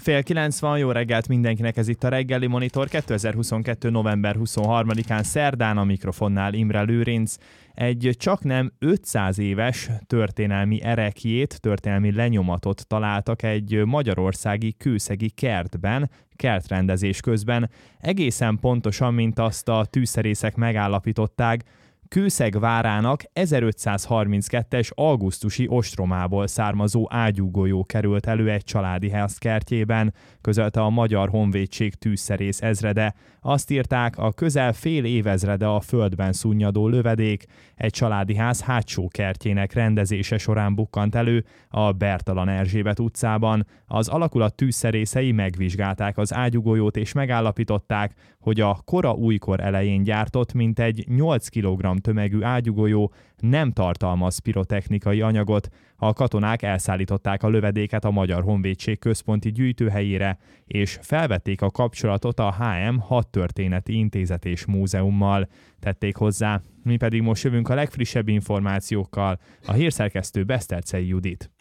8:30 van, jó reggelt mindenkinek, ez itt a Reggeli Monitor 2022. november 23-án szerdán, a mikrofonnál Imre Lőrinc. Egy csaknem 500 éves történelmi ereklyét, történelmi lenyomatot találtak egy magyarországi kőszegi kertben, kertrendezés közben. Egészen pontosan, mint azt a tűzszerészek megállapították, Kőszeg várának 1532-es augusztusi ostromából származó ágyúgolyó került elő egy családi ház kertjében, közölte a Magyar Honvédség tűzszerész ezrede. Azt írták, a közel fél évezrede a földben szunnyadó lövedék egy családi ház hátsó kertjének rendezése során bukkant elő a Bertalan Erzsébet utcában. Az alakulat tűzszerészei megvizsgálták az ágyúgolyót és megállapították, hogy a kora újkor elején gyártott mintegy 8 kg tömegű ágyúgolyó nem tartalmaz pirotechnikai anyagot. A katonák elszállították a lövedéket a Magyar Honvédség központi gyűjtőhelyére, és felvették a kapcsolatot a HM Hadtörténeti Intézet és Múzeummal. Tették hozzá. Mi pedig most jövünk a legfrissebb információkkal. A hírszerkesztő Besztercei Judit.